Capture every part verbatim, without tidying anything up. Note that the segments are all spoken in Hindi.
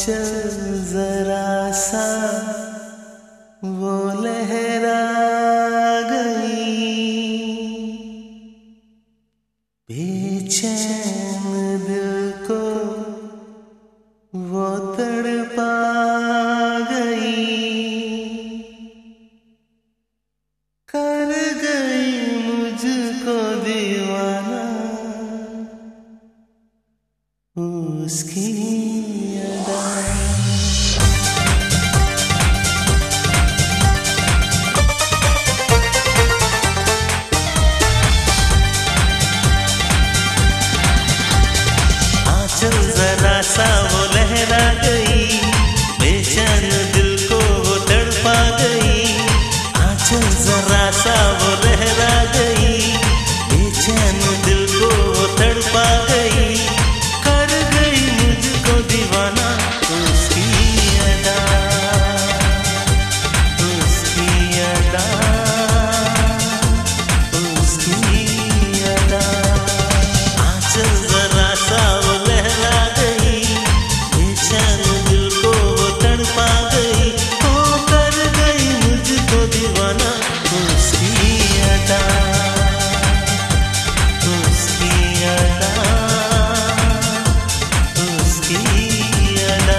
चल जरा सा वो लहरा गई, बेचैन दिल को वो तड़पा गई, कर गई मुझको दीवाना उसकी अदा। आंचल जरा सा वो लहरा गई, बेचैन दिल को वो तड़पा गई। आंचल जरा सा वो लहरा गई, बेचैन दिल को वो तड़पा गई, कर गई मुझको दीवाना उसकी अदा, उसकी अदा, उसकी अदा। आंचल जरा सा वो लहरा गई, बेचैन दिल को वो तड़पा गई, ओ कर गई मुझको दीवाना उसकी अदा, उसकी अदा, उसकी अदा।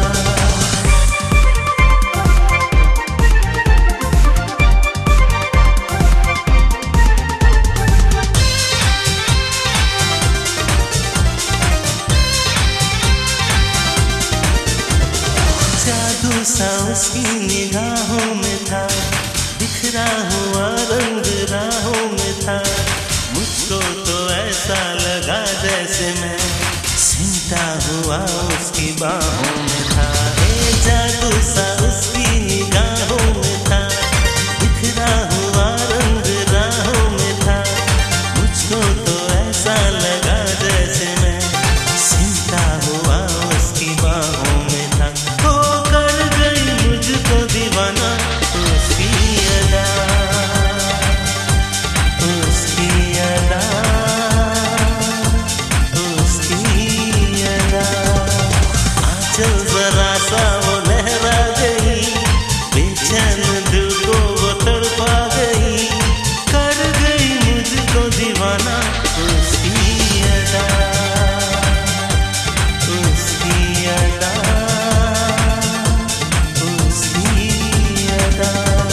जादू सा उसकी निगाहों में था, बिखरा हुआ रंग राहों में था। मुझको तो ऐसा लगा जैसे मैं सिमटा हुआ उसकी बाहों में था। ए जादू सा उसकी निगाहों में था, बिखरा हुआ रंग राहों में था। मुझको तो ऐसा लगा जैसे मैं सिमटा हुआ उसकी बाहों में था। हो कर गई मुझको दीवाना उसकी अदा, उसकी अदा, उसकी अदा। आंचल जरा सा वो लहरा गई, बेचैन दिल को वो तड़पा गई, कर गई मुझको दीवाना उसकी अदा, उसकी अदा, उसकी अदा।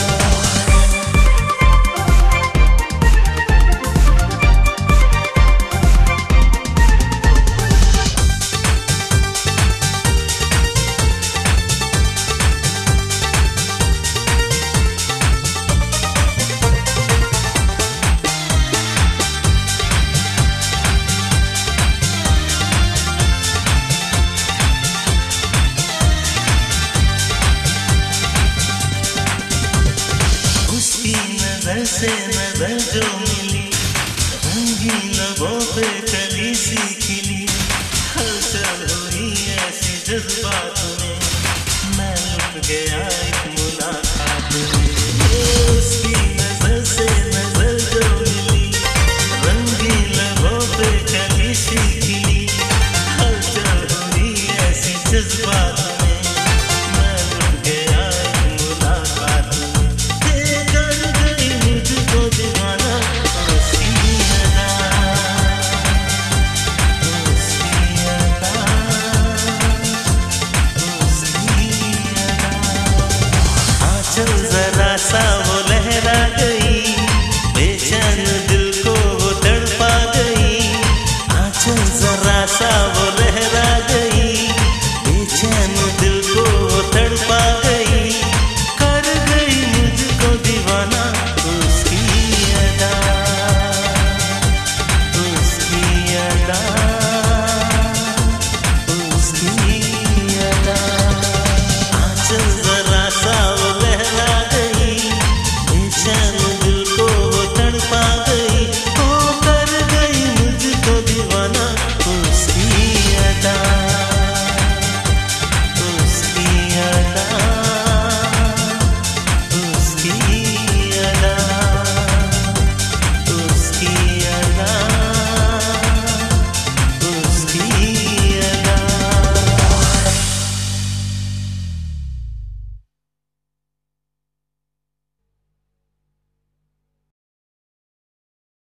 उसकी नजर से नजर जो मिली, रंगीन लबों पे कली सी खिली। हलचल हुई ऐसी जज्बात में, मैं लुट गया